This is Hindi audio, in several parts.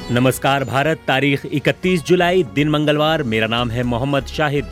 नमस्कार भारत, तारीख 31 जुलाई, दिन मंगलवार। मेरा नाम है मोहम्मद शाहिद।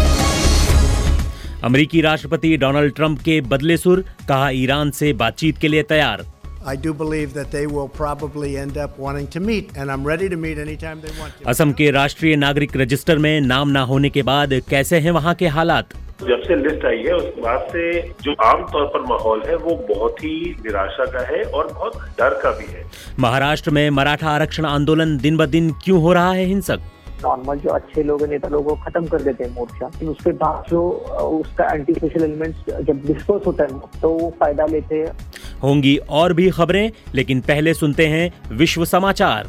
अमेरिकी राष्ट्रपति डोनाल्ड ट्रंप के बदले सुर, कहा ईरान से बातचीत के लिए तैयार। I do believe that they will probably end up wanting to meet, and I'm ready to meet anytime they want to. Assam के राष्ट्रीय नागरिक रजिस्टर में नाम ना होने के बाद कैसे हैं वहां के हालात? जब से लिस्ट आई है उसके बाद से जो आम तौर पर माहौल है वो बहुत ही निराशा का है और बहुत डर का भी है। महाराष्ट्र में मराठा आरक्षण आंदोलन दिन ब दिन क्यों हो रहा है हिंसक? नॉर्मल जो अच्छे लोग नेता लोगों को खत्म कर देते हैं मोर्चा, लेकिन उसके बाद जो उसका एंटी सोशल एलिमेंट्स जब डिस्कोर्स होता है तो वो फायदा लेते हैं। होंगी और भी खबरें, लेकिन पहले सुनते हैं विश्व समाचार।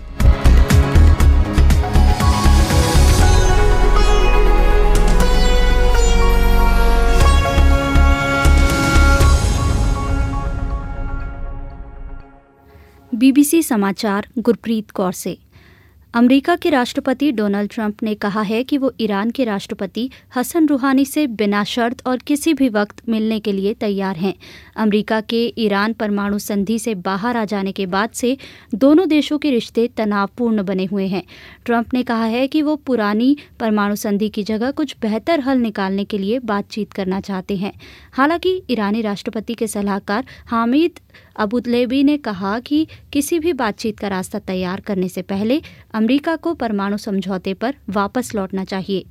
बीबीसी समाचार गुरप्रीत कौर से। अमेरिका के राष्ट्रपति डोनाल्ड ट्रंप ने कहा है कि वो ईरान के राष्ट्रपति हसन रूहानी से बिना शर्त और किसी भी वक्त मिलने के लिए तैयार हैं। अमेरिका के ईरान परमाणु संधि से बाहर आ जाने के बाद से दोनों देशों के रिश्ते तनावपूर्ण बने हुए हैं। ट्रंप ने कहा है कि वो पुरानी परमाणु संधि की जगह कुछ बेहतर हल निकालने के लिए बातचीत करना चाहते हैं। हालांकि ईरानी राष्ट्रपति के सलाहकार हामिद अबुतलेबी ने कहा कि किसी भी बातचीत का रास्ता तैयार करने से पहले अमेरिका को परमाणु समझौते पर वापस लौटना चाहिए।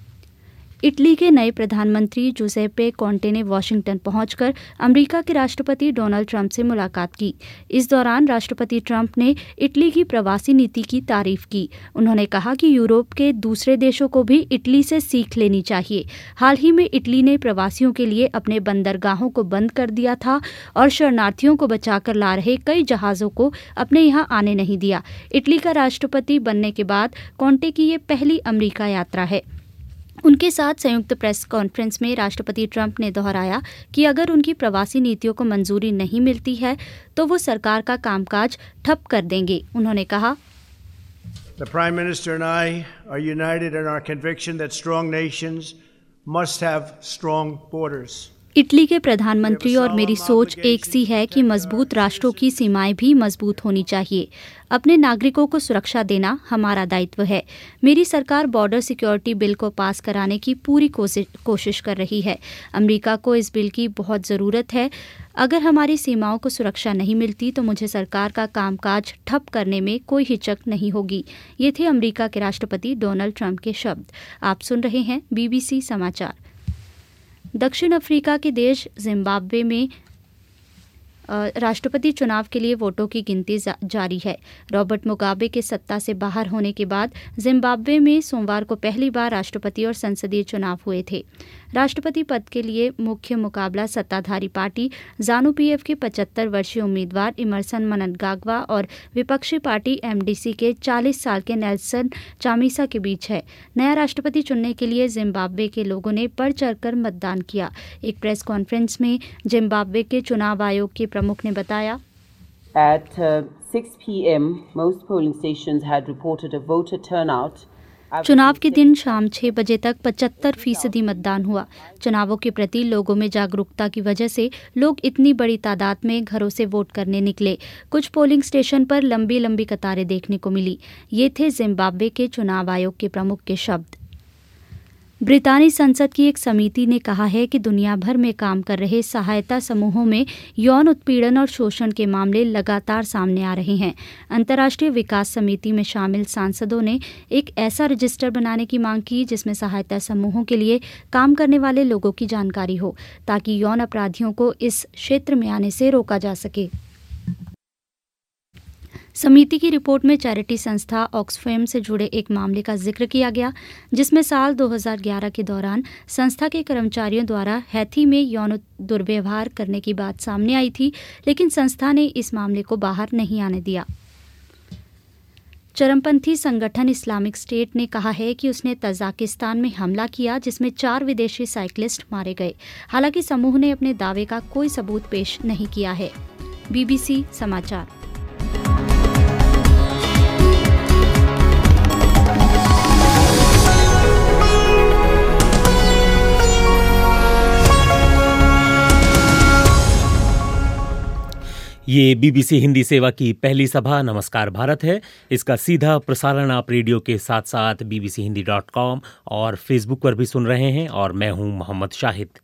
इटली के नए प्रधानमंत्री जुसेप्पे कोंटे ने वॉशिंगटन पहुंचकर अमेरिका के राष्ट्रपति डोनाल्ड ट्रंप से मुलाकात की। इस दौरान राष्ट्रपति ट्रंप ने इटली की प्रवासी नीति की तारीफ की। उन्होंने कहा कि यूरोप के दूसरे देशों को भी इटली से सीख लेनी चाहिए। हाल ही में इटली ने प्रवासियों के लिए अपने बंदरगाहों को बंद कर दिया था और शरणार्थियों को बचाकर ला रहे कई जहाज़ों को अपने यहाँ आने नहीं दिया। इटली का राष्ट्रपति बनने के बाद कोंटे की ये पहली अमेरिका यात्रा है। उनके साथ संयुक्त प्रेस कॉन्फ्रेंस में राष्ट्रपति ट्रंप ने दोहराया कि अगर उनकी प्रवासी नीतियों को मंजूरी नहीं मिलती है तो वो सरकार का कामकाज ठप कर देंगे। उन्होंने कहा, The Prime Minister and I are united in our conviction that strong nations must have strong borders. Italy के प्रधानमंत्री और मेरी सोच एक सी है कि मजबूत राष्ट्रों की सीमाएं भी मजबूत होनी चाहिए। अपने नागरिकों को सुरक्षा देना हमारा दायित्व है। मेरी सरकार बॉर्डर सिक्योरिटी बिल को पास कराने की पूरी कोशिश कर रही है। अमेरिका को इस बिल की बहुत ज़रूरत है। अगर हमारी सीमाओं को सुरक्षा नहीं मिलती तो मुझे सरकार का कामकाज ठप करने में कोई हिचक नहीं होगी। ये थे अमेरिका के राष्ट्रपति डोनाल्ड ट्रंप के शब्द। आप सुन रहे हैं बीबीसी समाचार। दक्षिण अफ्रीका के देश जिम्बाब्वे में राष्ट्रपति चुनाव के लिए वोटों की गिनती जारी है। रॉबर्ट मुगाबे के सत्ता से बाहर होने के बाद जिम्बाब्वे में सोमवार को पहली बार राष्ट्रपति और संसदीय चुनाव हुए थे। राष्ट्रपति पद के लिए मुख्य मुकाबला सत्ताधारी पार्टी ज़ानू पीएफ के 75 वर्षीय उम्मीदवार इमरसन मनंगाग्वा और विपक्षी पार्टी एमडीसी के 40 साल के नेल्सन चामिसा के बीच है। नया राष्ट्रपति चुनने के लिए जिम्बाब्वे के लोगों ने बढ़ चढ़कर मतदान किया। एक प्रेस कॉन्फ्रेंस में जिम्बाब्वे के चुनाव आयोग के प्रमुख ने बताया, At 6 p.m. most polling stations had reported a voter turnout. चुनाव के दिन शाम 6 बजे तक 75% मतदान हुआ। चुनावों के प्रति लोगों में जागरूकता की वजह से लोग इतनी बड़ी तादाद में घरों से वोट करने निकले। कुछ पोलिंग स्टेशन पर लंबी लंबी कतारें देखने को मिली। ये थे जिम्बाब्वे के चुनाव आयोग के प्रमुख के शब्द। ब्रितानी संसद की एक समिति ने कहा है कि दुनिया भर में काम कर रहे सहायता समूहों में यौन उत्पीड़न और शोषण के मामले लगातार सामने आ रहे हैं। अंतर्राष्ट्रीय विकास समिति में शामिल सांसदों ने एक ऐसा रजिस्टर बनाने की मांग की जिसमें सहायता समूहों के लिए काम करने वाले लोगों की जानकारी हो, ताकि यौन अपराधियों को इस क्षेत्र में आने से रोका जा सके। समिति की रिपोर्ट में चैरिटी संस्था ऑक्सफैम से जुड़े एक मामले का जिक्र किया गया, जिसमें साल 2011 के दौरान संस्था के कर्मचारियों द्वारा हैथी में यौन दुर्व्यवहार करने की बात सामने आई थी, लेकिन संस्था ने इस मामले को बाहर नहीं आने दिया। चरमपंथी संगठन इस्लामिक स्टेट ने कहा है कि उसने तजाकिस्तान में हमला किया, जिसमें 4 विदेशी साइकिलिस्ट मारे गए। हालांकि समूह ने अपने दावे का कोई सबूत पेश नहीं किया है। बीबीसी समाचार। ये बीबीसी हिंदी सेवा की पहली सभा नमस्कार भारत है। इसका सीधा प्रसारण आप रेडियो के साथ साथ bbchindy.com और फेसबुक पर भी सुन रहे हैं और मैं हूं मोहम्मद शाहिद।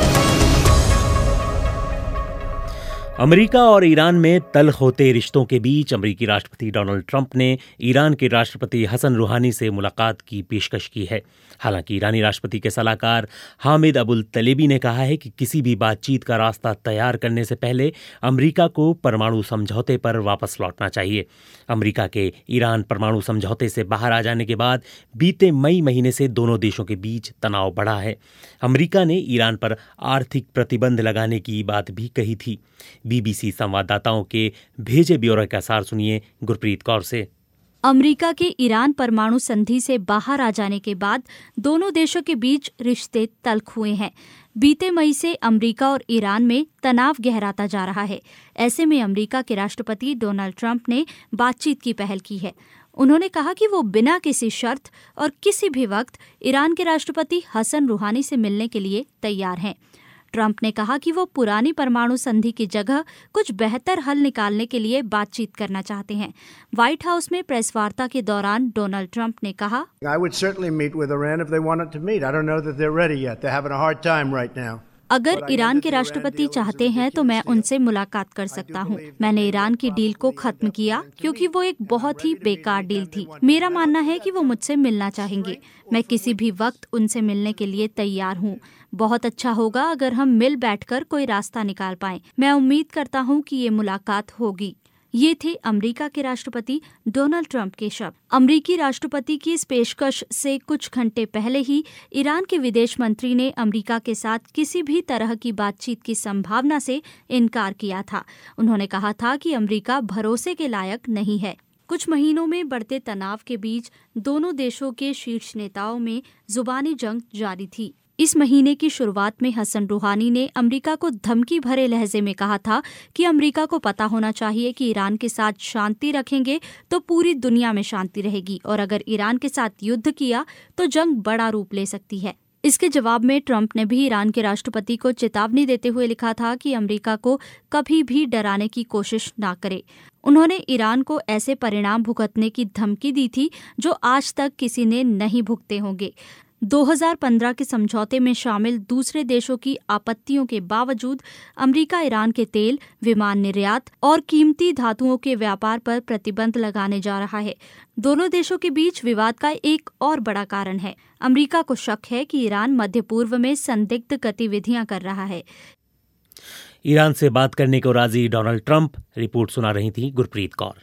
अमेरिका और ईरान में तल्ख होते रिश्तों के बीच अमेरिकी राष्ट्रपति डोनाल्ड ट्रंप ने ईरान के राष्ट्रपति हसन रूहानी से मुलाकात की पेशकश की है। हालांकि ईरानी राष्ट्रपति के सलाहकार हामिद अबुल तलेबी ने कहा है कि किसी भी बातचीत का रास्ता तैयार करने से पहले अमेरिका को परमाणु समझौते पर वापस लौटना चाहिए। अमेरिका के ईरान परमाणु समझौते से बाहर आ जाने के बाद बीते मई महीने से दोनों देशों के बीच तनाव बढ़ा है। अमेरिका ने ईरान पर आर्थिक प्रतिबंध लगाने की बात भी कही थी। बीबीसी संवाददाताओं के भेजे ब्यौरे का सार सुनिए गुरप्रीत कौर से। अमेरिका के ईरान परमाणु संधि से बाहर आ जाने के बाद दोनों देशों के बीच रिश्ते तल्ख हुए हैं। बीते मई से अमेरिका और ईरान में तनाव गहराता जा रहा है। ऐसे में अमेरिका के राष्ट्रपति डोनाल्ड ट्रंप ने बातचीत की पहल की है। उन्होंने कहा कि वो बिना किसी शर्त और किसी भी वक्त ईरान के राष्ट्रपति हसन रूहानी से मिलने के लिए तैयार हैं। ट्रंप ने कहा कि वो पुरानी परमाणु संधि की जगह कुछ बेहतर हल निकालने के लिए बातचीत करना चाहते हैं। व्हाइट हाउस में प्रेस वार्ता के दौरान डोनाल्ड ट्रंप ने कहा, I would certainly meet with Iran if they wanted to meet. I don't know that they're ready yet. They're having a hard time right now. अगर ईरान के राष्ट्रपति चाहते हैं तो मैं उनसे मुलाकात कर सकता हूं। मैंने ईरान की डील को खत्म किया क्योंकि वो एक बहुत ही बेकार डील थी। मेरा मानना है कि वो मुझसे मिलना चाहेंगे। मैं किसी भी वक्त उनसे मिलने के लिए तैयार हूं। बहुत अच्छा होगा अगर हम मिल बैठकर कोई रास्ता निकाल पाएं। मैं उम्मीद करता हूं कि ये मुलाकात होगी। ये थे अमेरिका के राष्ट्रपति डोनाल्ड ट्रंप के शब्द। अमेरिकी राष्ट्रपति की इस पेशकश से कुछ घंटे पहले ही ईरान के विदेश मंत्री ने अमेरिका के साथ किसी भी तरह की बातचीत की संभावना से इनकार किया था। उन्होंने कहा था कि अमेरिका भरोसे के लायक नहीं है। कुछ महीनों में बढ़ते तनाव के बीच दोनों देशों के शीर्ष नेताओं में जुबानी जंग जारी थी। इस महीने की शुरुआत में हसन रूहानी ने अमेरिका को धमकी भरे लहजे में कहा था कि अमेरिका को पता होना चाहिए कि ईरान के साथ शांति रखेंगे तो पूरी दुनिया में शांति रहेगी और अगर ईरान के साथ युद्ध किया तो जंग बड़ा रूप ले सकती है। इसके जवाब में ट्रंप ने भी ईरान के राष्ट्रपति को चेतावनी देते हुए लिखा था कि अमेरिका को कभी भी डराने की कोशिश ना करे। उन्होंने ईरान को ऐसे परिणाम भुगतने की धमकी दी थी जो आज तक किसी ने नहीं भुगते होंगे। 2015 के समझौते में शामिल दूसरे देशों की आपत्तियों के बावजूद अमेरिका ईरान के तेल, विमान निर्यात और कीमती धातुओं के व्यापार पर प्रतिबंध लगाने जा रहा है। दोनों देशों के बीच विवाद का एक और बड़ा कारण है। अमेरिका को शक है कि ईरान मध्य पूर्व में संदिग्ध गतिविधियां कर रहा है। ईरान से बात करने को राजी डोनाल्ड ट्रंप, रिपोर्ट सुना रही थी गुरप्रीत कौर।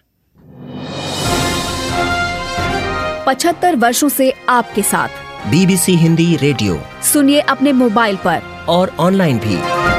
75 वर्षों से आपके साथ बीबीसी हिंदी रेडियो सुनिए अपने मोबाइल पर और ऑनलाइन भी।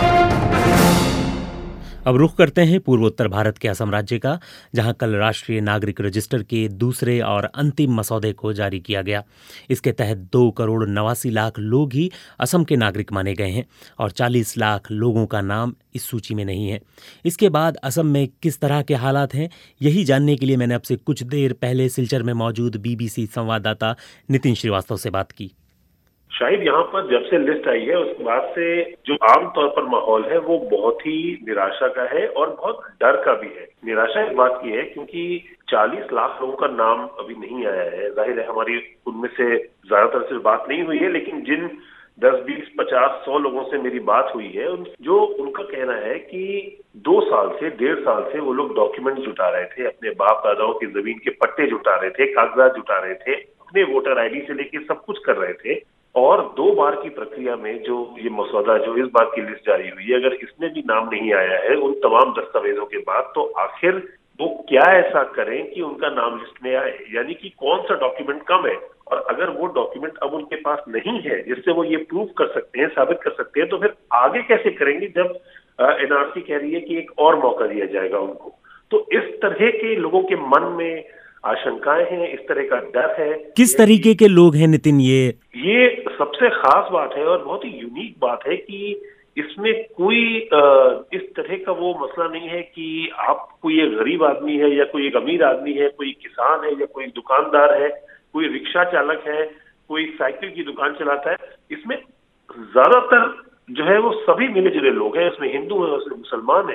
अब रुख करते हैं पूर्वोत्तर भारत के असम राज्य का, जहां कल राष्ट्रीय नागरिक रजिस्टर के दूसरे और अंतिम मसौदे को जारी किया गया। इसके तहत 2 करोड़ 89 लाख लोग ही असम के नागरिक माने गए हैं और 40 लाख लोगों का नाम इस सूची में नहीं है। इसके बाद असम में किस तरह के हालात हैं, यही जानने के लिए मैंने आपसे कुछ देर पहले सिलचर में मौजूद बीबीसी संवाददाता नितिन श्रीवास्तव से बात की। शायद यहाँ पर जब से लिस्ट आई है उसके बाद से जो आमतौर पर माहौल है वो बहुत ही निराशा का है और बहुत डर का भी है। निराशा इस बात की है क्योंकि 40 लाख लोगों का नाम अभी नहीं आया है। जाहिर है हमारी उनमें से ज्यादातर से बात नहीं हुई है, लेकिन जिन 10, 20, 50, 100 लोगों से मेरी बात हुई है, जो उनका कहना है कि 2 साल से 1.5 साल से वो लोग डॉक्यूमेंट जुटा रहे थे, अपने बाप दादाओं की जमीन के पट्टे जुटा रहे थे, कागजात जुटा रहे थे, अपने वोटर आईडी से लेके सब कुछ कर रहे थे। और 2 बार की प्रक्रिया में जो ये मसौदा, जो इस बात की लिस्ट जारी हुई है, अगर इसमें भी नाम नहीं आया है उन तमाम दस्तावेजों के बाद, तो आखिर वो क्या ऐसा करें कि उनका नाम लिस्ट में आए, यानी कि कौन सा डॉक्यूमेंट कम है। और अगर वो डॉक्यूमेंट अब उनके पास नहीं है जिससे वो ये प्रूव कर सकते हैं, साबित कर सकते हैं, तो फिर आगे कैसे करेंगे जब एनआरसी कह रही है कि एक और मौका दिया जाएगा उनको। तो इस तरह के लोगों के मन में आशंकाएं हैं, इस तरह का डर है। किस तरीके के लोग हैं नितिन? ये सबसे खास बात है और बहुत ही यूनिक बात है कि इसमें कोई इस तरह का वो मसला नहीं है कि आप कोई एक गरीब आदमी है या कोई एक अमीर आदमी है, कोई किसान है या कोई दुकानदार है, कोई रिक्शा चालक है, कोई साइकिल की दुकान चलाता है। इसमें ज्यादातर जो है वो सभी मिले जुले लोग हैं। इसमें हिंदू है, उसमें मुसलमान है,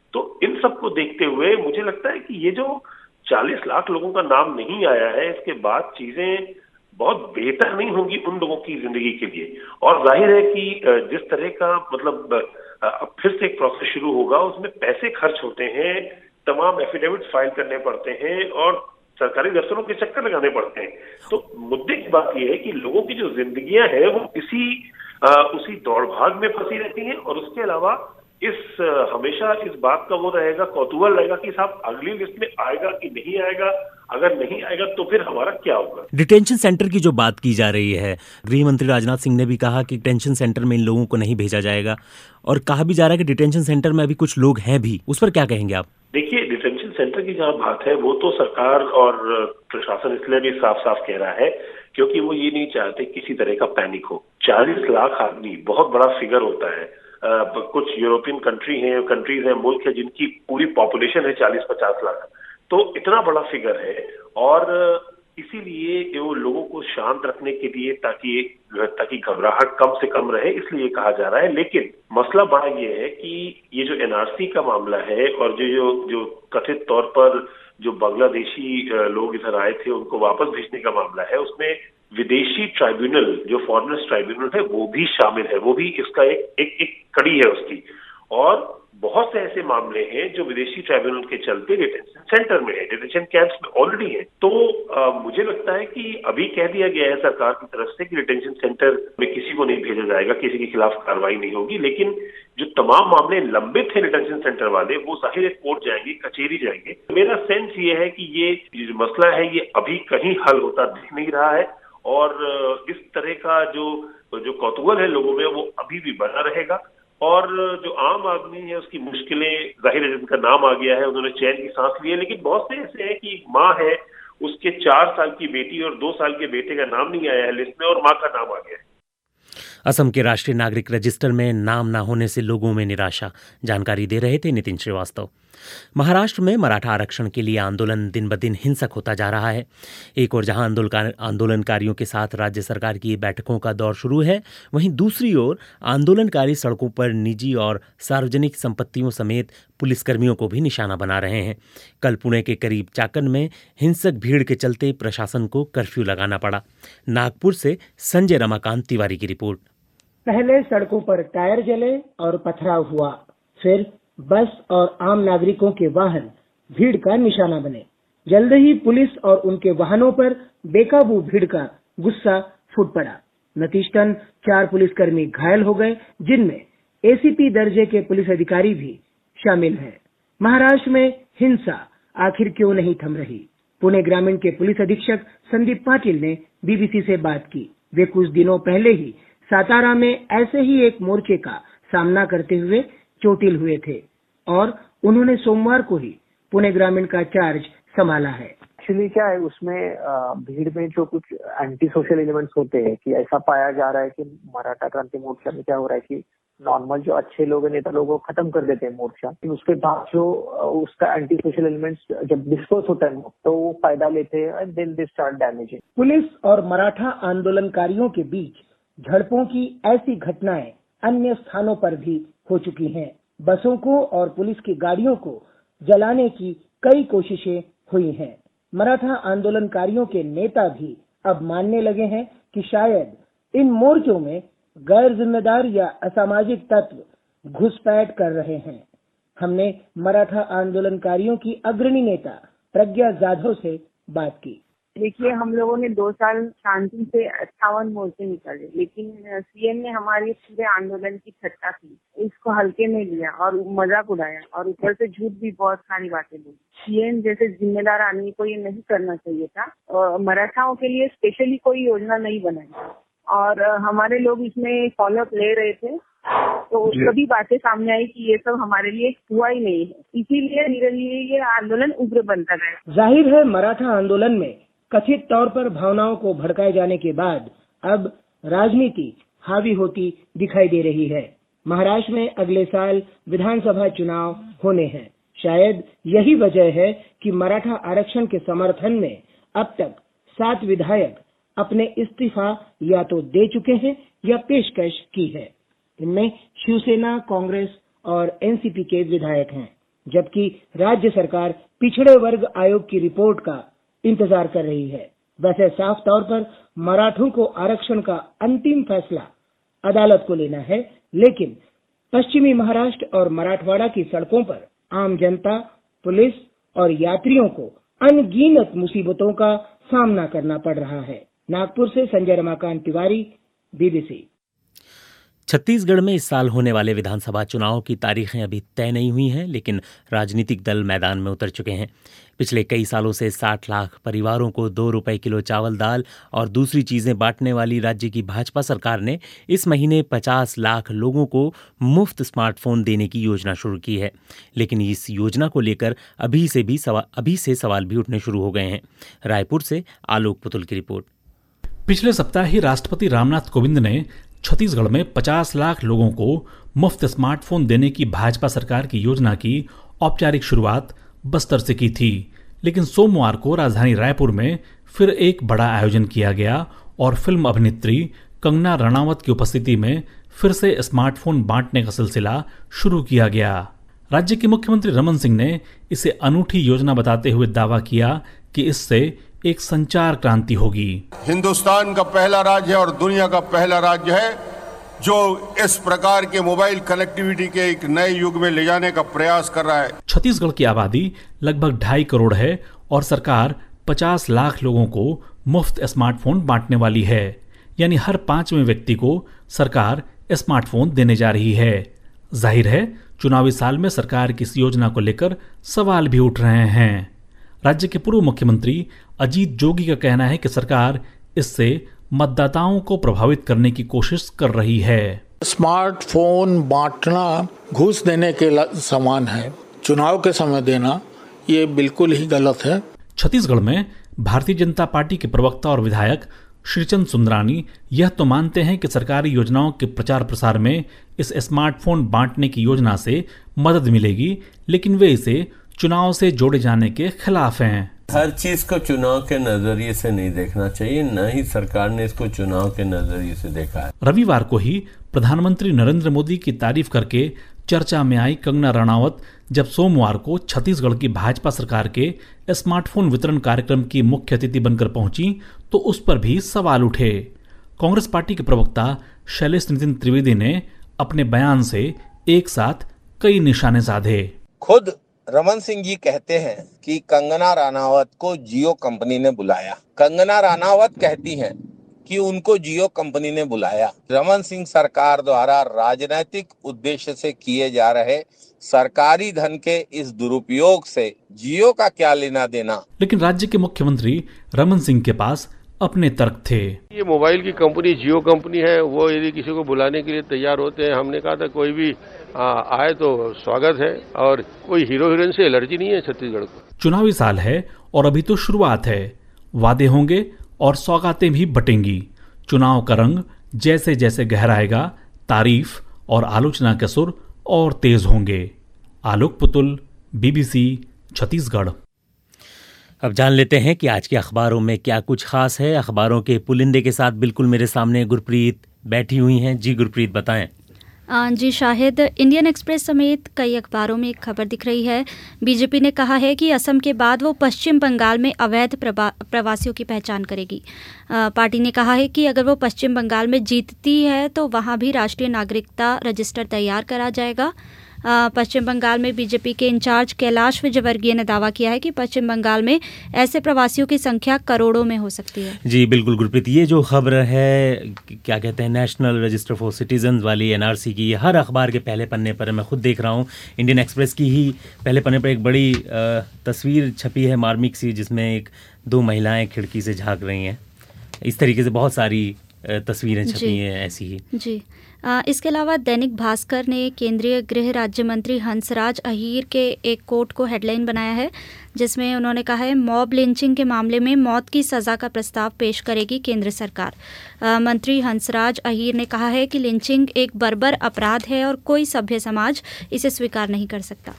तो इन सबको देखते हुए मुझे लगता है कि ये जो 40 लाख लोगों का नाम नहीं आया है, इसके बाद चीजें बहुत बेहतर नहीं होंगी उन लोगों की जिंदगी के लिए। और जाहिर है कि जिस तरह का मतलब अब फिर से एक प्रोसेस शुरू होगा, उसमें पैसे खर्च होते हैं, तमाम एफिडेविट फाइल करने पड़ते हैं और सरकारी दफ्तरों के चक्कर लगाने पड़ते हैं। तो मुद्दे की बात यह है कि लोगों की जो जिंदगियां हैं वो उसी दौड़ भाग में फंसी रहती हैं। और उसके अलावा हमेशा इस बात का वो रहेगा, कौतूहल रहेगा कि साहब अगली लिस्ट में आएगा कि नहीं आएगा, अगर नहीं आएगा तो फिर हमारा क्या होगा। डिटेंशन सेंटर की जो बात की जा रही है, गृह मंत्री राजनाथ सिंह ने भी कहा कि डिटेंशन सेंटर में इन लोगों को नहीं भेजा जाएगा, और कहा भी जा रहा है कि डिटेंशन सेंटर में अभी कुछ लोग हैं भी। उस पर क्या कहेंगे आप? देखिए, डिटेंशन सेंटर की जहां बात है वो तो सरकार और प्रशासन इसलिए भी साफ साफ कह रहा है क्योंकि वो ये नहीं चाहते किसी तरह का पैनिक हो। 40 लाख आदमी बहुत बड़ा फिगर होता है। कुछ यूरोपियन कंट्रीज हैं, मुल्क है जिनकी पूरी पॉपुलेशन है 40-50 लाख, तो इतना बड़ा फिगर है। और इसीलिए वो लोगों को शांत रखने के लिए ताकि घबराहट कम से कम रहे, इसलिए कहा जा रहा है। लेकिन मसला बड़ा ये है कि ये जो एनआरसी का मामला है और जो कथित तौर पर जो बांग्लादेशी लोग इधर आए थे उनको वापस भेजने का मामला है, उसमें विदेशी ट्राइब्यूनल, जो फॉरेनर्स ट्राइब्यूनल है, वो भी शामिल है। वो भी इसका एक कड़ी है उसकी। और बहुत से ऐसे मामले हैं जो विदेशी ट्राइब्यूनल के चलते डिटेंशन सेंटर में है, डिटेंशन कैंप्स में ऑलरेडी है। तो मुझे लगता है कि अभी कह दिया गया है सरकार की तरफ से कि डिटेंशन सेंटर में किसी को नहीं भेजा जाएगा, किसी के खिलाफ कार्रवाई नहीं होगी। लेकिन जो तमाम मामले लंबित हैं डिटेंशन सेंटर वाले, वो जाहिर है कोर्ट जाएंगे, कचहरी जाएंगे। मेरा सेंस ये है कि ये जो मसला है ये अभी कहीं हल होता दिख नहीं रहा है। और इस तरह का जो कौतूहल है लोगों में वो अभी भी बना रहेगा। और जो आम आदमी है उसकी मुश्किलें, जाहिर है जिनका नाम आ गया है उन्होंने चैन की सांस ली है। लेकिन बहुत से ऐसे हैं कि माँ है, उसके 4 साल की बेटी और 2 साल के बेटे का नाम नहीं आया है लिस्ट में और माँ का नाम आ गया है। असम के राष्ट्रीय नागरिक रजिस्टर में नाम न होने से लोगों में निराशा, जानकारी दे रहे थे नितिन श्रीवास्तव। महाराष्ट्र में मराठा आरक्षण के लिए आंदोलन दिन ब दिन हिंसक होता जा रहा है। एक ओर जहां आंदोलनकारियों के साथ राज्य सरकार की बैठकों का दौर शुरू है, वहीं दूसरी ओर आंदोलनकारी सड़कों पर निजी और सार्वजनिक संपत्तियों समेत पुलिसकर्मियों को भी निशाना बना रहे हैं। कल पुणे के करीब चाकन में हिंसक भीड़ के चलते प्रशासन को कर्फ्यू लगाना पड़ा। नागपुर से संजय रमाकांत तिवारी की रिपोर्ट। पहले सड़कों पर टायर जले और पथराव हुआ, फिर बस और आम नागरिकों के वाहन भीड़ का निशाना बने। जल्द ही पुलिस और उनके वाहनों पर बेकाबू भीड़ का गुस्सा फूट पड़ा। नतीजतन 4 पुलिसकर्मी घायल हो गए, जिनमें एसीपी दर्जे के पुलिस अधिकारी भी शामिल हैं। महाराष्ट्र में हिंसा आखिर क्यों नहीं थम रही? पुणे ग्रामीण के पुलिस अधीक्षक संदीप पाटिल ने बीबीसी से बात की। वे कुछ दिनों पहले ही सातारा में ऐसे ही एक मोर्चे का सामना करते हुए चोटिल हुए थे और उन्होंने सोमवार को ही पुणे ग्रामीण का चार्ज संभाला है। एक्चुअली क्या है, उसमें भीड़ में जो कुछ एंटी सोशल एलिमेंट्स होते हैं कि ऐसा पाया जा रहा है कि मराठा क्रांति मोर्चा में क्या हो रहा है कि नॉर्मल जो अच्छे लोग हैं, नेता लोगों को खत्म कर देते हैं मोर्चा। उसके बाद जो उसका एंटी सोशल एलिमेंट्स जब डिस्कोर्स होता है तो वो फायदा लेते हैं and then they start damaging. Police और मराठा आंदोलनकारियों के बीच झड़पों की ऐसी घटनाएं अन्य स्थानों पर भी हो चुकी हैं। बसों को और पुलिस की गाड़ियों को जलाने की कई कोशिशें हुई हैं। मराठा आंदोलनकारियों के नेता भी अब मानने लगे हैं कि शायद इन मोर्चों में गैर जिम्मेदार या असामाजिक तत्व घुसपैठ कर रहे हैं। हमने मराठा आंदोलनकारियों की अग्रणी नेता प्रज्ञा जाधव से बात की। देखिए, हम लोगों ने 2 साल शांति से 58 मोर्चे निकाले, लेकिन सीएम ने हमारी पूरे आंदोलन की ठट्टा की, इसको हल्के में लिया और मजाक उड़ाया और ऊपर से झूठ भी बहुत सारी बातें बोली। सीएम जैसे जिम्मेदार आदमी को ये नहीं करना चाहिए था। मराठाओं के लिए स्पेशली कोई योजना नहीं बनाई और हमारे लोग इसमें फॉलोअप ले रहे थे, तो सभी बातें सामने आई कि ये सब हमारे लिए हुआ ही नहीं है। इसीलिए धीरे धीरे ये आंदोलन उग्र बनता गया। जाहिर है, मराठा आंदोलन में कथित तौर पर भावनाओं को भड़काए जाने के बाद अब राजनीति हावी होती दिखाई दे रही है। महाराष्ट्र में अगले साल विधानसभा चुनाव होने हैं। शायद यही वजह है कि मराठा आरक्षण के समर्थन में अब तक 7 विधायक अपने इस्तीफा या तो दे चुके हैं या पेशकश की है। इनमें शिवसेना, कांग्रेस और एनसीपी के विधायक हैं। जबकि राज्य सरकार पिछड़े वर्ग आयोग की रिपोर्ट का इंतजार कर रही है। वैसे साफ तौर पर मराठों को आरक्षण का अंतिम फैसला अदालत को लेना है, लेकिन पश्चिमी महाराष्ट्र और मराठवाड़ा की सड़कों पर आम जनता, पुलिस और यात्रियों को अनगिनत मुसीबतों का सामना करना पड़ रहा है। नागपुर से संजय रमाकांत तिवारी, बीबीसी। छत्तीसगढ़ में इस साल होने वाले विधानसभा चुनाव की तारीखें अभी तय नहीं हुई हैं, लेकिन राजनीतिक दल मैदान में उतर चुके हैं। पिछले कई सालों से 60 लाख परिवारों को 2 रुपए किलो चावल, दाल और दूसरी चीजें बांटने वाली राज्य की भाजपा सरकार ने इस महीने 50 लाख लोगों को मुफ्त स्मार्टफोन देने की योजना शुरू की है। लेकिन इस योजना को लेकर अभी से सवाल भी उठने शुरू हो गए हैं। रायपुर से आलोक पुतुल की रिपोर्ट। पिछले सप्ताह ही राष्ट्रपति रामनाथ कोविंद ने छत्तीसगढ़ में 50 लाख लोगों को मुफ्त स्मार्टफोन देने की भाजपा सरकार की योजना की औपचारिक शुरुआत बस्तर से की थी। लेकिन सोमवार को राजधानी रायपुर में फिर एक बड़ा आयोजन किया गया और फिल्म अभिनेत्री कंगना रनावत की उपस्थिति में फिर से स्मार्टफोन बांटने का सिलसिला शुरू किया गया। राज्य के मुख्यमंत्री रमन सिंह ने इसे अनूठी योजना बताते हुए दावा किया कि इससे एक संचार क्रांति होगी। हिंदुस्तान का पहला राज्य है और दुनिया का पहला राज्य है जो इस प्रकार के मोबाइल कनेक्टिविटी के एक नए युग में ले जाने का प्रयास कर रहा है। छत्तीसगढ़ की आबादी लगभग 2.5 करोड़ है और सरकार 50 लाख लोगों को मुफ्त स्मार्टफोन बांटने वाली है, यानी हर 5वें व्यक्ति को सरकार स्मार्टफोन देने जा रही है। जाहिर है चुनावी साल में सरकार की इस योजना को लेकर सवाल भी उठ रहे हैं। राज्य के पूर्व मुख्यमंत्री अजीत जोगी का कहना है कि सरकार इससे मतदाताओं को प्रभावित करने की कोशिश कर रही है। स्मार्टफोन बांटना घूस देने के समान है। चुनाव के समय देना ये बिल्कुल ही गलत है। छत्तीसगढ़ में भारतीय जनता पार्टी के प्रवक्ता और विधायक श्रीचंद सुंदरानी यह तो मानते हैं कि सरकारी योजनाओं के प्रचार प्रसार में इस स्मार्टफोन बांटने की योजना से मदद मिलेगी, लेकिन वे इसे चुनाव से जोड़े जाने के खिलाफ हैं। हर चीज को चुनाव के नजरिए से नहीं देखना चाहिए, न ही सरकार ने इसको चुनाव के नजरिए से देखा है। रविवार को ही प्रधानमंत्री नरेंद्र मोदी की तारीफ करके चर्चा में आई कंगना रनावत जब सोमवार को छत्तीसगढ़ की भाजपा सरकार के स्मार्टफोन वितरण कार्यक्रम की मुख्य अतिथि बनकर पहुंची तो उस पर भी सवाल उठे। कांग्रेस पार्टी के प्रवक्ता शैलेश नितिन त्रिवेदी ने अपने बयान से एक साथ कई निशाने साधे। खुद रमन सिंह जी कहते हैं कि कंगना रनावत को जियो कंपनी ने बुलाया। कंगना रनावत कहती हैं कि उनको जियो कंपनी ने बुलाया। रमन सिंह सरकार द्वारा राजनीतिक उद्देश्य से किए जा रहे सरकारी धन के इस दुरुपयोग से जियो का क्या लेना देना। लेकिन राज्य के मुख्यमंत्री रमन सिंह के पास अपने तर्क थे। ये मोबाइल की कंपनी जियो कंपनी है, वो यदि किसी को बुलाने के लिए तैयार होते हैं, हमने कहा था कोई भी आए तो स्वागत है और कोई हीरो हीरोइन से एलर्जी नहीं है छत्तीसगढ़ को। चुनावी साल है और अभी तो शुरुआत है। वादे होंगे और सौगातें भी बटेंगी। चुनाव का रंग जैसे जैसे गहराएगा, तारीफ और आलोचना के सुर और तेज होंगे। आलोक पुतुल, बीबीसी, छत्तीसगढ़। अब जान लेते हैं कि आज के अखबारों में क्या कुछ खास है। अखबारों के पुलिंदे के साथ बिल्कुल मेरे सामने गुरप्रीत बैठी हुई हैं। जी गुरप्रीत, बताएं। जी शाहिद, इंडियन एक्सप्रेस समेत कई अखबारों में एक खबर दिख रही है। बीजेपी ने कहा है कि असम के बाद वो पश्चिम बंगाल में अवैध प्रवासियों की पहचान करेगी। पार्टी ने कहा है कि अगर वो पश्चिम बंगाल में जीतती है तो वहाँ भी राष्ट्रीय नागरिकता रजिस्टर तैयार करा जाएगा। पश्चिम बंगाल में बीजेपी के इंचार्ज कैलाश विजयवर्गीय ने दावा किया है कि पश्चिम बंगाल में ऐसे प्रवासियों की संख्या करोड़ों में हो सकती है। जी बिल्कुल गुरप्रीत, ये जो खबर है क्या कहते हैं नेशनल रजिस्टर फॉर सिटीजन वाली एनआरसी की, हर अखबार के पहले पन्ने पर मैं खुद देख रहा हूँ। इंडियन एक्सप्रेस की ही पहले पन्ने पर एक बड़ी तस्वीर छपी है मार्मिक सी, जिसमें 2 महिलाएं खिड़की से झांक रही हैं। इस तरीके से बहुत सारी तस्वीरें छपी हैं ऐसी ही। जी इसके अलावा दैनिक भास्कर ने केंद्रीय गृह राज्य मंत्री हंसराज अहीर के एक कोट को हेडलाइन बनाया है, जिसमें उन्होंने कहा है मॉब लिंचिंग के मामले में मौत की सज़ा का प्रस्ताव पेश करेगी केंद्र सरकार। मंत्री हंसराज अहीर ने कहा है कि लिंचिंग एक बर्बर अपराध है और कोई सभ्य समाज इसे स्वीकार नहीं कर सकता।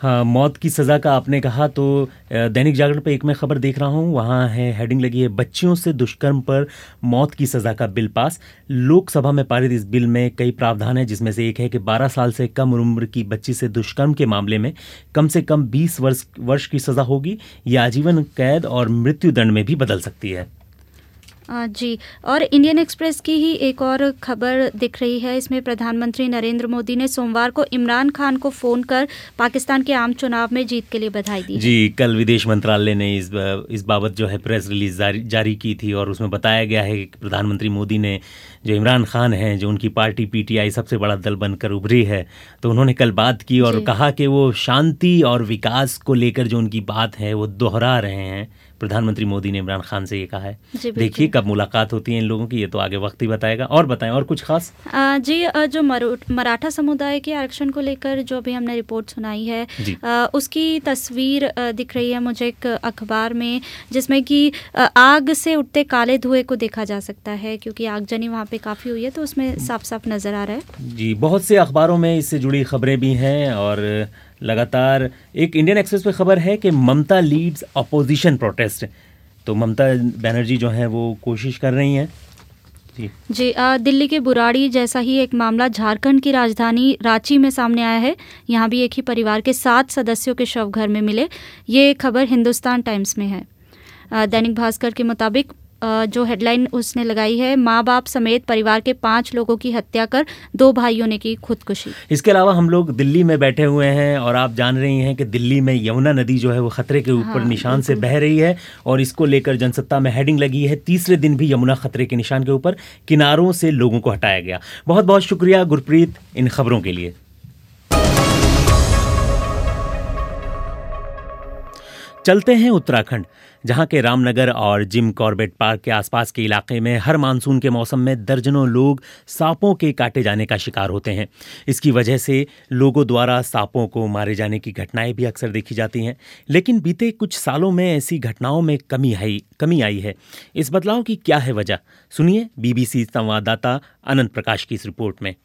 हाँ, मौत की सज़ा का आपने कहा तो दैनिक जागरण पे एक मैं खबर देख रहा हूँ, वहाँ है हेडिंग लगी है, बच्चियों से दुष्कर्म पर मौत की सज़ा का बिल पास। लोकसभा में पारित इस बिल में कई प्रावधान है, जिसमें से एक है कि 12 साल से कम उम्र की बच्ची से दुष्कर्म के मामले में कम से कम 20 वर्ष की सज़ा होगी। ये आजीवन कैद और मृत्युदंड में भी बदल सकती है। जी, और इंडियन एक्सप्रेस की ही एक और खबर दिख रही है। इसमें प्रधानमंत्री नरेंद्र मोदी ने सोमवार को इमरान खान को फ़ोन कर पाकिस्तान के आम चुनाव में जीत के लिए बधाई दी। जी, कल विदेश मंत्रालय ने इस बाबत जो है प्रेस रिलीज जारी की थी और उसमें बताया गया है कि प्रधानमंत्री मोदी ने जो इमरान खान हैं, जो उनकी पार्टी पीटीआई सबसे बड़ा दल बनकर उभरी है, तो उन्होंने कल बात की और कहा कि वो शांति और विकास को लेकर जो उनकी बात है वो दोहरा रहे हैं। प्रधानमंत्री मोदी ने इमरान खान से ये कहा है। देखिए कब मुलाकात होती है इन लोगों की, ये तो आगे वक्त ही बताएगा। और बताएं और कुछ खास? जी, जो मराठा समुदाय के आरक्षण को लेकर जो भी हमने रिपोर्ट सुनाई है, उसकी तस्वीर दिख रही है मुझे एक अखबार में, जिसमें कि आग से उठते काले धुएं को देखा जा सकता है, क्योंकि आगजनी वहाँ पे काफ़ी हुई है, तो उसमें साफ साफ नज़र आ रहा है। जी, बहुत से अखबारों में इससे जुड़ी खबरें भी हैं और लगातार एक इंडियन एक्सप्रेस पे खबर है कि ममता लीड्स अपोजिशन प्रोटेस्ट। तो ममता बनर्जी जो हैं वो कोशिश कर रही हैं। जी, दिल्ली के बुराड़ी जैसा ही एक मामला झारखंड की राजधानी रांची में सामने आया है। यहाँ भी एक ही परिवार के 7 सदस्यों के शव घर में मिले। ये खबर हिंदुस्तान टाइम्स में है। दैनिक भास्कर के मुताबिक जो हेडलाइन उसने लगाई है, माँ बाप समेत परिवार के 5 लोगों की हत्या कर 2 भाइयों ने की खुदकुशी। इसके अलावा हम लोग दिल्ली में बैठे हुए हैं और आप जान रही हैं कि दिल्ली में यमुना नदी जो है वो खतरे के ऊपर निशान से बह रही है और इसको लेकर जनसत्ता में हेडिंग लगी है, तीसरे दिन भी यमुना खतरे के निशान के ऊपर, किनारों से लोगों को हटाया गया। बहुत बहुत शुक्रिया गुरप्रीत इन खबरों के लिए। चलते हैं उत्तराखंड, जहां के रामनगर और जिम कॉर्बेट पार्क के आसपास के इलाके में हर मानसून के मौसम में दर्जनों लोग सांपों के काटे जाने का शिकार होते हैं। इसकी वजह से लोगों द्वारा सांपों को मारे जाने की घटनाएं भी अक्सर देखी जाती हैं, लेकिन बीते कुछ सालों में ऐसी घटनाओं में कमी आई है। इस बदलाव की क्या है वजह? सुनिए बीबीसी संवाददाता अनंत प्रकाश की इस रिपोर्ट में।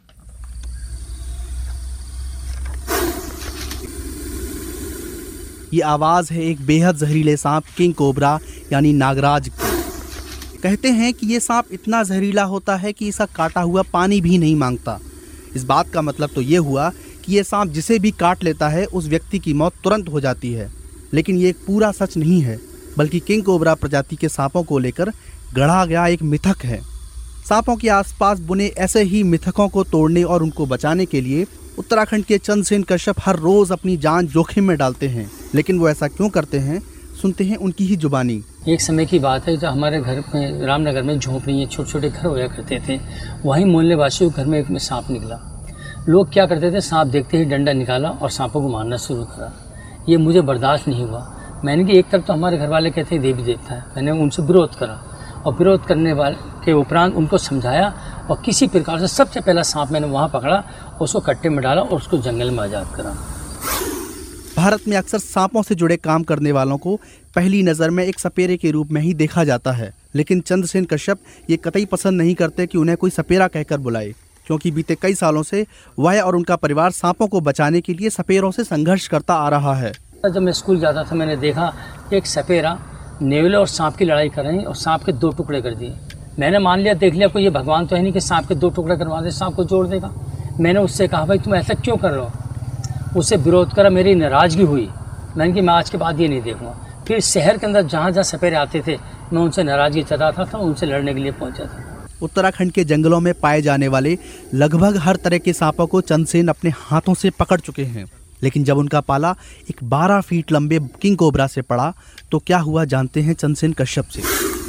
ये आवाज़ है एक बेहद जहरीले सांप किंग कोबरा यानी नागराज की। कहते हैं कि ये सांप इतना जहरीला होता है कि इसका काटा हुआ पानी भी नहीं मांगता। इस बात का मतलब तो ये हुआ कि ये सांप जिसे भी काट लेता है उस व्यक्ति की मौत तुरंत हो जाती है। लेकिन ये एक पूरा सच नहीं है, बल्कि किंग कोबरा प्रजाति के सांपों को लेकर गढ़ा गया एक मिथक है। सांपों के आसपास बुने ऐसे ही मिथकों को तोड़ने और उनको बचाने के लिए उत्तराखंड के चंद्रसेन कश्यप हर रोज अपनी जान जोखिम में डालते हैं। लेकिन वो ऐसा क्यों करते हैं, सुनते हैं उनकी ही जुबानी। एक समय की बात है जब हमारे घर में रामनगर में झोंपड़ियाँ छोटे छोटे घर होया करते थे, वहीं मोहल्ले वासियों के घर में एक में सांप निकला। लोग क्या करते थे, सांप देखते ही डंडा निकाला और सांपों को मारना शुरू करा। ये मुझे बर्दाश्त नहीं हुआ। मैंने कि एक तरफ तो हमारे घर वाले कहते हैं देवी देवता है, मैंने उनसे विरोध करा और विरोध करने वाले के उपरांत उनको समझाया और किसी प्रकार से सबसे पहला सांप मैंने वहाँ पकड़ा, उसको कट्टे में डाला और उसको जंगल में आज़ाद करा। भारत में अक्सर सांपों से जुड़े काम करने वालों को पहली नज़र में एक सपेरे के रूप में ही देखा जाता है, लेकिन चंद्रसेन कश्यप ये कतई पसंद नहीं करते कि उन्हें कोई सपेरा कहकर बुलाए, क्योंकि बीते कई सालों से वह और उनका परिवार सांपों को बचाने के लिए सपेरों से संघर्ष करता आ रहा है। जब मैं स्कूल जाता था मैंने देखा कि एक सपेरा नेवले और सांप की लड़ाई कर रही और सांप के 2 टुकड़े कर दिए। मैंने मान लिया, देख लिया कोई ये भगवान तो है नहीं कि सांप के 2 टुकड़े करवा दे, सांप को जोड़ देगा। मैंने उससे कहा भाई तुम ऐसा क्यों कर रहे हो, उससे विरोध करा, मेरी नाराज़गी हुई। मैंने कि मैं आज के बाद ये नहीं देखूँगा। फिर शहर के अंदर जहाँ जहाँ सपेरे आते थे मैं उनसे नाराज़गी जताता था, उनसे लड़ने के लिए पहुँचा था। उत्तराखंड के जंगलों में पाए जाने वाले लगभग हर तरह के सांपों को चंद्रसेन अपने हाथों से पकड़ चुके हैं, लेकिन जब उनका पाला एक 12 फीट लंबे किंग कोबरा से पड़ा तो क्या हुआ जानते हैं चंद्रसेन कश्यप से।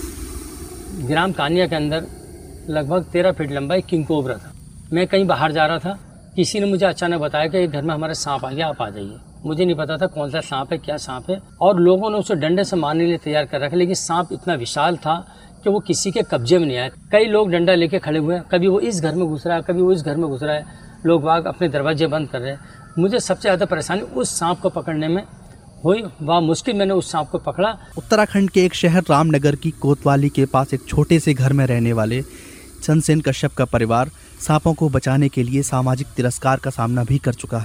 ग्राम कानिया के अंदर लगभग 13 फीट लंबा एक किंग कोबरा था। मैं कहीं बाहर जा रहा था, किसी ने मुझे अचानक बताया कि घर में हमारे सांप आ गया, आप आ जाइए। मुझे नहीं पता था कौन सा सांप है, क्या सांप है, और लोगों ने उसे डंडे से मारने के लिए तैयार कर रखा, लेकिन सांप इतना विशाल था कि वो किसी के कब्जे में नहीं आया। कई लोग डंडा लेके खड़े हुए हैं, कभी वो इस घर में घुस रहा है, कभी वो इस घर में घुस रहा है, लोग बाग अपने दरवाजे बंद कर रहे हैं। मुझे सबसे ज़्यादा परेशानी उस सांप को पकड़ने में हुई, वह मुश्किल मैंने उस सांप को पकड़ा। उत्तराखंड के एक शहर रामनगर की कोतवाली के पास एक छोटे से घर में रहने वाले चंद्रसेन कश्यप का परिवार सांपों को बचाने के लिए सामाजिक तिरस्कार का सामना भी कर चुका है।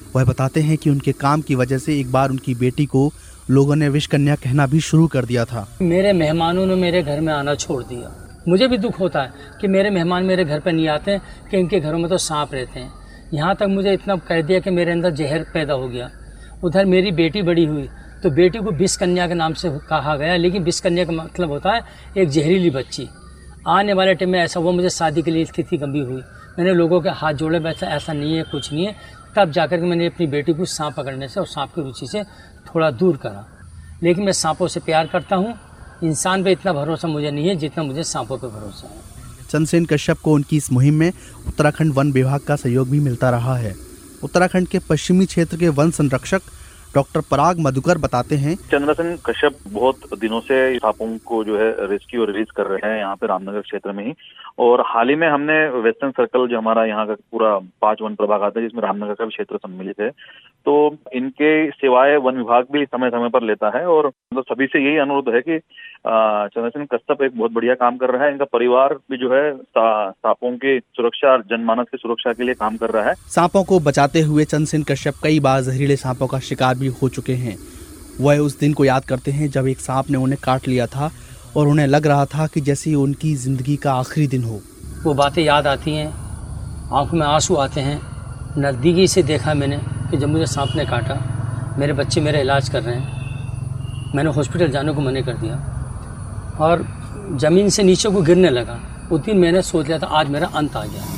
वह बताते हैं कि उनके काम की वजह से एक बार उनकी बेटी को लोगों ने विश कन्या कहना भी शुरू कर दिया था। मेरे मेहमानों ने मेरे घर में आना छोड़ दिया। मुझे भी दुख होता है कि मेरे मेहमान मेरे घर पर नहीं आते कि इनके घरों में तो सांप रहते हैं। यहाँ तक मुझे इतना कह दिया कि मेरे अंदर जहर पैदा हो गया। उधर मेरी बेटी बड़ी हुई तो बेटी को विष कन्या के नाम से कहा गया, लेकिन विष कन्या का मतलब होता है एक जहरीली बच्ची। आने वाले टाइम में ऐसा हुआ, मुझे शादी के लिए स्थिति गंभीर हुई। मैंने लोगों के हाथ जोड़े, वैसा ऐसा नहीं है, कुछ नहीं है। तब जाकर के मैंने अपनी बेटी को सांप पकड़ने से और सांप की रुचि से थोड़ा दूर करा। लेकिन मैं सांपों से प्यार करता हूँ। इंसान पे इतना भरोसा मुझे नहीं है जितना मुझे सांपों पे भरोसा है। चंद्रसेन कश्यप को उनकी इस मुहिम में उत्तराखंड वन विभाग का सहयोग भी मिलता रहा है। उत्तराखंड के पश्चिमी क्षेत्र के वन संरक्षक डॉक्टर पराग मधुकर बताते हैं, चंद्रसेन कश्यप बहुत दिनों से सांपों को जो है रेस्क्यू और रिलीज कर रहे हैं यहाँ पे रामनगर क्षेत्र में ही। और हाल ही में हमने वेस्टर्न सर्कल जो हमारा यहाँ का पूरा 5 वन प्रभाग आता है जिसमें रामनगर का भी क्षेत्र सम्मिलित है, तो इनके सेवाएं वन विभाग भी समय समय पर लेता है। और मतलब सभी से यही अनुरोध है कि चंद्रसेन कश्यप एक बहुत बढ़िया काम कर रहा है। इनका परिवार भी जो है सांपों की सुरक्षा और जनमानस की सुरक्षा के लिए काम कर रहा है। सांपों को बचाते हुए चंद्रसेन कश्यप कई बार जहरीले सांपों का शिकार भी हो चुके हैं। वह उस दिन को याद करते हैं जब एक सांप ने उन्हें काट लिया था और उन्हें लग रहा था कि जैसे उनकी जिंदगी का आखिरी दिन हो। वो बातें याद आती हैं, आंखों में आंसू आते हैं। नज़दीकी से देखा मैंने कि जब मुझे सांप ने काटा, मेरे बच्चे मेरा इलाज कर रहे हैं, मैंने हॉस्पिटल जाने को मना कर दिया और ज़मीन से नीचे को गिरने लगा। उस दिन मैंने सोच लिया था आज मेरा अंत आ गया।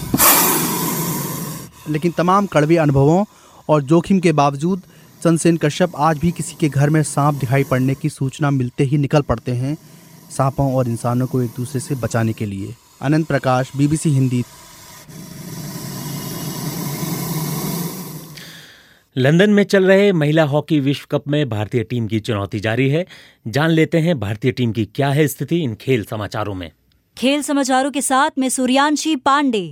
लेकिन तमाम कड़वे अनुभवों और जोखिम के बावजूद चंद्रसेन कश्यप आज भी किसी के घर में सांप दिखाई पड़ने की सूचना मिलते ही निकल पड़ते हैं सांपों और इंसानों को एक दूसरे से बचाने के लिए। अनंत प्रकाश, BBC हिंदी। लंदन में चल रहे महिला हॉकी विश्व कप में भारतीय टीम की चुनौती जारी है। जान लेते हैं भारतीय टीम की क्या है स्थिति इन खेल समाचारों में। खेल समाचारों के साथ मैं सूर्यांशी पांडे।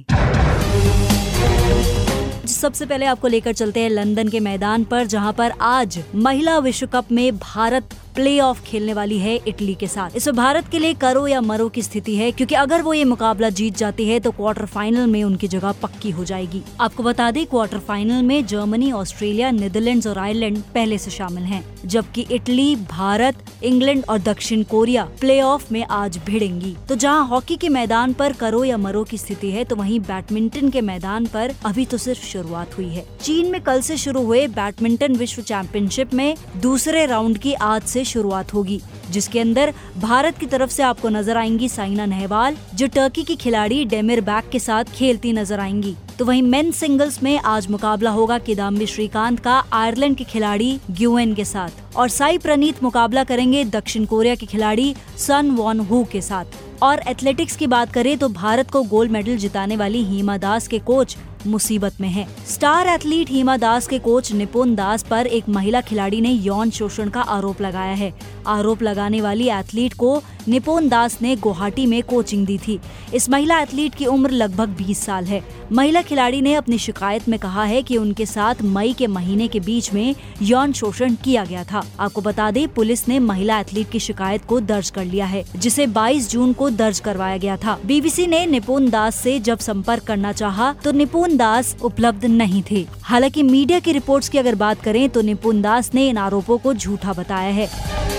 सबसे पहले आपको लेकर चलते हैं लंदन के मैदान पर, जहां पर आज महिला विश्व कप में भारत प्लेऑफ खेलने वाली है इटली के साथ। इसमें भारत के लिए करो या मरो की स्थिति है, क्योंकि अगर वो ये मुकाबला जीत जाती है तो क्वार्टर फाइनल में उनकी जगह पक्की हो जाएगी। आपको बता दें क्वार्टर फाइनल में जर्मनी, ऑस्ट्रेलिया, नीदरलैंड्स और आयरलैंड पहले से शामिल हैं, जबकि इटली, भारत, इंग्लैंड और दक्षिण कोरिया प्लेऑफ में आज भिड़ेंगी। तो जहाँ हॉकी के मैदान पर करो या मरो की स्थिति है, तो वहीं बैडमिंटन के मैदान पर अभी तो सिर्फ शुरुआत हुई है। चीन में कल से शुरू हुए बैडमिंटन विश्व चैंपियनशिप में दूसरे राउंड की आज से शुरुआत होगी, जिसके अंदर भारत की तरफ से आपको नजर आएंगी साइना नेहवाल, जो टर्की की खिलाड़ी डेमिर बैक के साथ खेलती नजर आएंगी। तो वहीं मेन सिंगल्स में आज मुकाबला होगा किदाम्बी श्रीकांत का आयरलैंड के खिलाड़ी ग्युएन के साथ, और साई प्रणीत मुकाबला करेंगे दक्षिण कोरिया के खिलाड़ी सन वॉन हू के साथ। और एथलेटिक्स की बात करें तो भारत को गोल्ड मेडल जिताने वाली हिमा दास के कोच मुसीबत में है। स्टार एथलीट हिमा दास के कोच निपुण दास पर एक महिला खिलाड़ी ने यौन शोषण का आरोप लगाया है। आरोप लगाने वाली एथलीट को निपुण दास ने गुवाहाटी में कोचिंग दी थी। इस महिला एथलीट की उम्र लगभग 20 साल है। महिला खिलाड़ी ने अपनी शिकायत में कहा है कि उनके साथ मई के महीने के बीच में यौन शोषण किया गया था। आपको बता दें, पुलिस ने महिला एथलीट की शिकायत को दर्ज कर लिया है, जिसे 22 जून को दर्ज करवाया गया था। BBC ने निपुण दास से जब संपर्क करना चाहा तो निपुण दास उपलब्ध नहीं थे। हालांकि मीडिया की रिपोर्ट्स की अगर बात करें तो निपुण दास ने इन आरोपों को झूठा बताया है।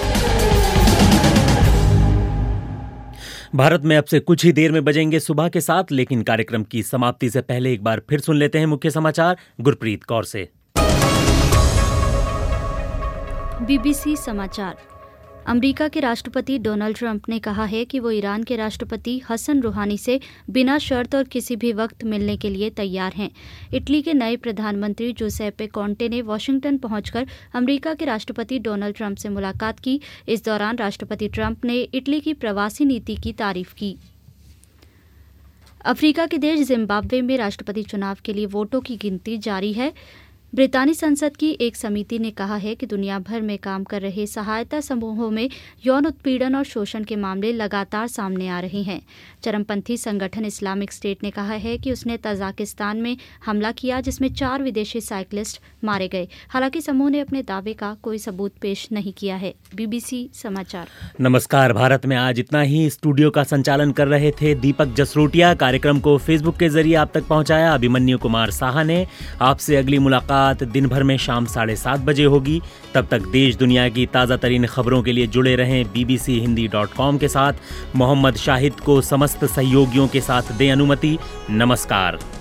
भारत में अब से कुछ ही देर में बजेंगे सुबह के 7, लेकिन कार्यक्रम की समाप्ति से पहले एक बार फिर सुन लेते हैं मुख्य समाचार गुरप्रीत कौर से। BBC समाचार। अमेरिका के राष्ट्रपति डोनाल्ड ट्रंप ने कहा है कि वो ईरान के राष्ट्रपति हसन रूहानी से बिना शर्त और किसी भी वक्त मिलने के लिए तैयार हैं। इटली के नए प्रधानमंत्री जोसेपे कॉन्टे ने वॉशिंगटन पहुंचकर अमेरिका के राष्ट्रपति डोनाल्ड ट्रंप से मुलाकात की। इस दौरान राष्ट्रपति ट्रंप ने इटली की प्रवासी नीति की तारीफ की। अफ्रीका के देश जिम्बाब्वे में राष्ट्रपति चुनाव के लिए वोटों की गिनती जारी है। ब्रितानी संसद की एक समिति ने कहा है कि दुनिया भर में काम कर रहे सहायता समूहों में यौन उत्पीड़न और शोषण के मामले लगातार सामने आ रहे हैं। चरमपंथी संगठन इस्लामिक स्टेट ने कहा है कि उसने तजाकिस्तान में हमला किया, जिसमें 4 विदेशी साइकिलिस्ट मारे गए। हालांकि समूह ने अपने दावे का कोई सबूत पेश नहीं किया है। BBC समाचार। नमस्कार। भारत में आज इतना ही। स्टूडियो का संचालन कर रहे थे दीपक जसरोटिया। कार्यक्रम को फेसबुक के जरिए आप तक पहुंचाया अभिमन्यु कुमार साहा ने। आपसे अगली मुलाकात मुलाकात दिन भर में शाम 7:30 बजे होगी। तब तक देश दुनिया की ताज़ा तरीन खबरों के लिए जुड़े रहें bbchindi.com के साथ। मोहम्मद शाहिद को समस्त सहयोगियों के साथ दें अनुमति। नमस्कार।